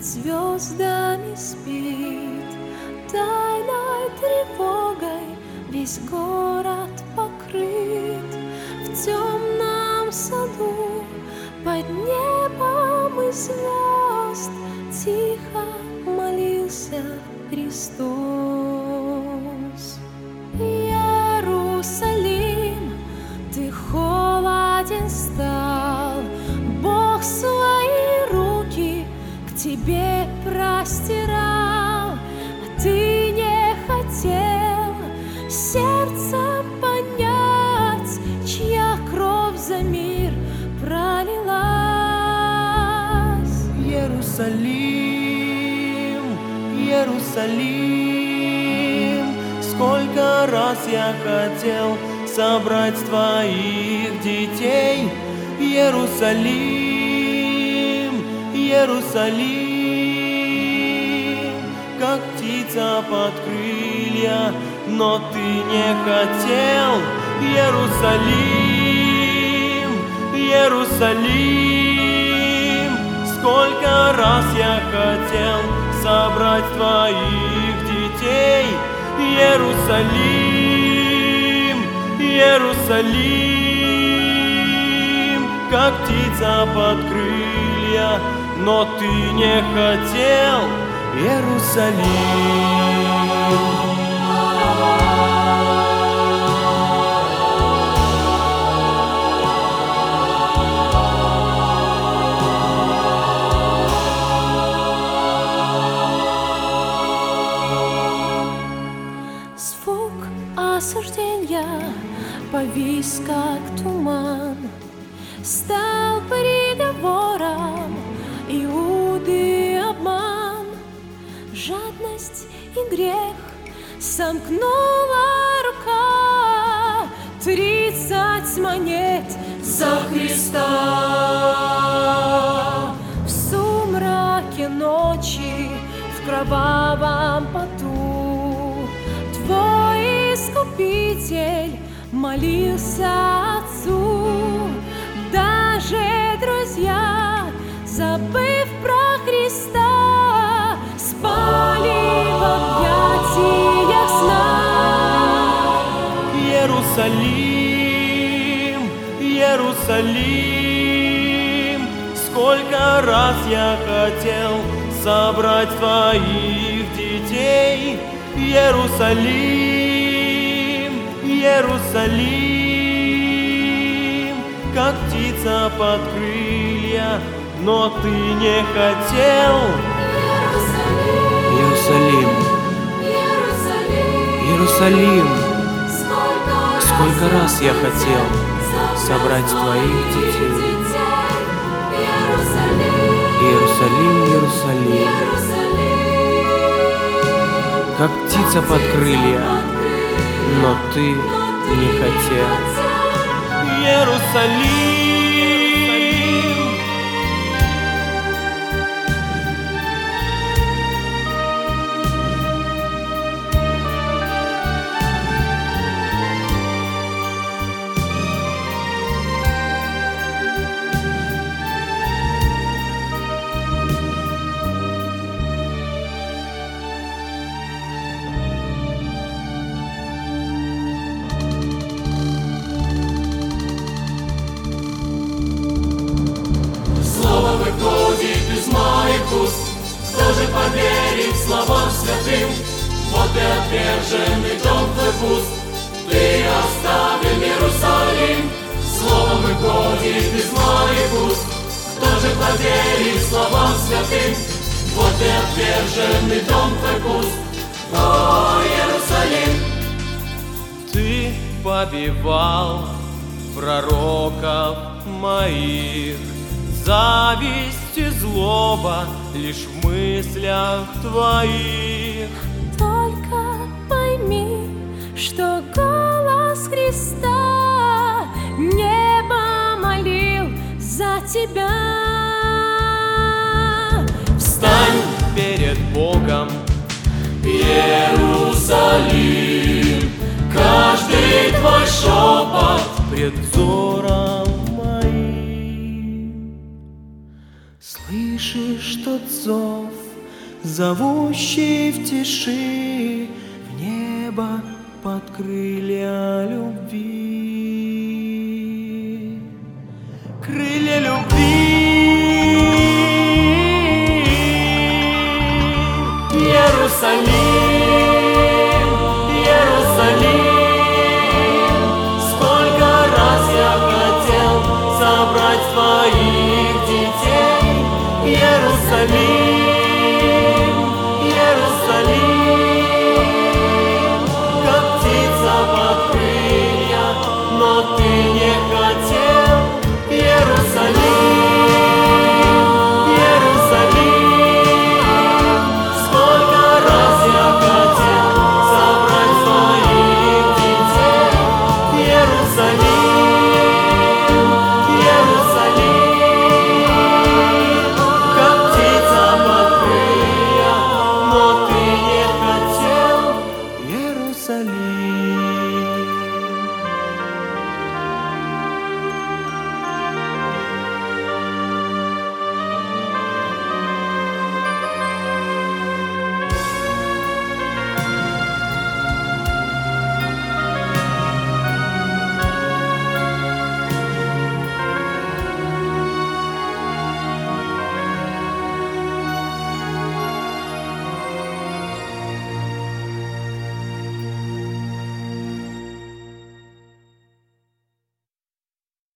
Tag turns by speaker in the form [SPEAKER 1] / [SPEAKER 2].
[SPEAKER 1] звездами спит. Тайной тревогой весь город покрыт. В темном саду под небом и звезд тихо молился Христос. Иерусалим, ты холоден стал, Бог свои руки к тебе простирал, а ты не хотел сердцем понять, чья кровь за мир пролилась.
[SPEAKER 2] Иерусалим, Иерусалим, сколько раз я хотел собрать твоих детей. Иерусалим, Иерусалим, как птица под крылья, но ты не хотел. Иерусалим, Иерусалим, сколько раз я хотел собрать твоих детей. Иерусалим, Иерусалим, как птица под крылья, но ты не хотел. Иерусалим.
[SPEAKER 1] Звук осуждения повис, как туман, стал приговором Иуды обман. Жадность и грех сомкнула рука, 30 монет за Христа. В сумраке ночи, в кровавом поту, твой Искупитель молился Отцу. Даже друзья, забыв про Христа, спали в объятиях сна.
[SPEAKER 2] Иерусалим, Иерусалим, сколько раз я хотел собрать твоих детей. Иерусалим, Иерусалим, как птица под крылья, но ты не хотел.
[SPEAKER 3] Иерусалим, Иерусалим, сколько раз я хотел собрать твоих детей. Иерусалим, Иерусалим, как птица под крылья, но ты не хотел.
[SPEAKER 2] Иерусалим.
[SPEAKER 4] Выходит из моих уст, кто же поверит словам святым? Вот и отверженный дом твой пуст, ты оставил Иерусалим. Слово выходит из моих уст, кто же поверит словам святым? Вот и отверженный дом твой пуст, о, Иерусалим.
[SPEAKER 2] Ты побивал пророков моих, зависть и злоба лишь в мыслях твоих.
[SPEAKER 1] Только пойми, что голос Христа небо молил за тебя.
[SPEAKER 2] Встань перед Богом,
[SPEAKER 4] Иерусалим, каждый твой шепот
[SPEAKER 2] пред взором моим.
[SPEAKER 3] Слышишь тот зов, зовущий в тиши, в небо под крылья любви. Крылья любви. Иерусалим, Иерусалим, сколько раз я хотел собрать твоих детей. Иерусалим, Иерусалим, как птица под крылья, но ты не хотел. Иерусалим, Иерусалим, сколько раз я хотел собрать твоих детей. Иерусалим, Иерусалим, как птица под крылья, но ты не хотел. Иерусалим.